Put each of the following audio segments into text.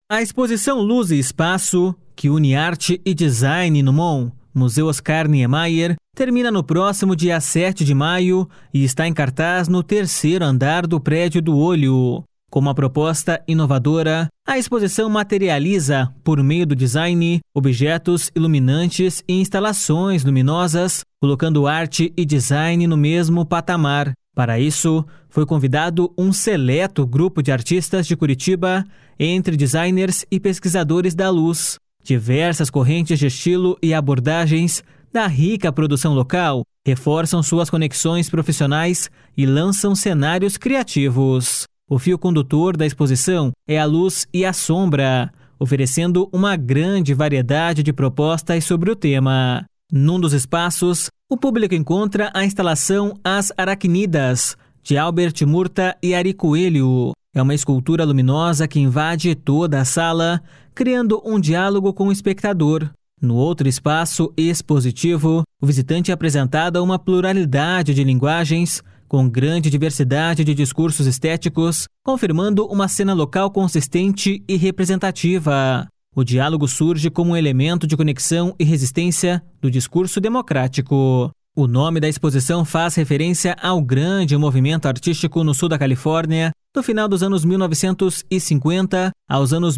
A exposição Luz e Espaço, que une arte e design no MON, Museu Oscar Niemeyer, termina no próximo dia 7 de maio e está em cartaz no 3º andar do Prédio do Olho. Com uma proposta inovadora, a exposição materializa, por meio do design, objetos iluminantes e instalações luminosas, colocando arte e design no mesmo patamar. Para isso, foi convidado um seleto grupo de artistas de Curitiba, entre designers e pesquisadores da luz. Diversas correntes de estilo e abordagens da rica produção local reforçam suas conexões profissionais e lançam cenários criativos. O fio condutor da exposição é a luz e a sombra, oferecendo uma grande variedade de propostas sobre o tema. Num dos espaços, o público encontra a instalação As Aracnídas, de Albert Murta e Ari Coelho. É uma escultura luminosa que invade toda a sala, criando um diálogo com o espectador. No outro espaço expositivo, o visitante é apresentado a uma pluralidade de linguagens, com grande diversidade de discursos estéticos, confirmando uma cena local consistente e representativa. O diálogo surge como um elemento de conexão e resistência do discurso democrático. O nome da exposição faz referência ao grande movimento artístico no sul da Califórnia, do final dos anos 1950 aos anos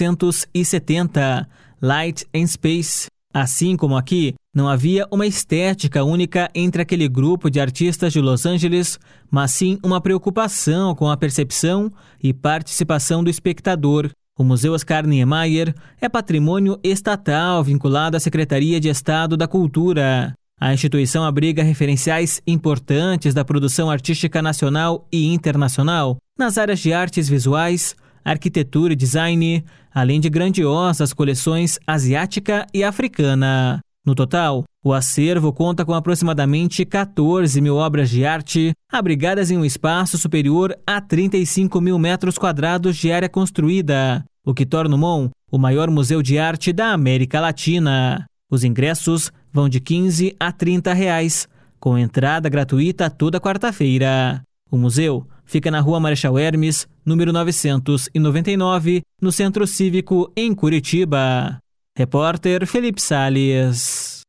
1970, Light and Space. Assim como aqui, não havia uma estética única entre aquele grupo de artistas de Los Angeles, mas sim uma preocupação com a percepção e participação do espectador. O Museu Oscar Niemeyer é patrimônio estatal vinculado à Secretaria de Estado da Cultura. A instituição abriga referenciais importantes da produção artística nacional e internacional nas áreas de artes visuais, arquitetura e design, além de grandiosas coleções asiática e africana. No total, o acervo conta com aproximadamente 14 mil obras de arte, abrigadas em um espaço superior a 35 mil metros quadrados de área construída, o que torna o MON o maior museu de arte da América Latina. Os ingressos vão de R$15 a R$30, com entrada gratuita toda quarta-feira. O museu fica na Rua Marechal Hermes, número 999, no Centro Cívico, em Curitiba. Repórter Felipe Salles.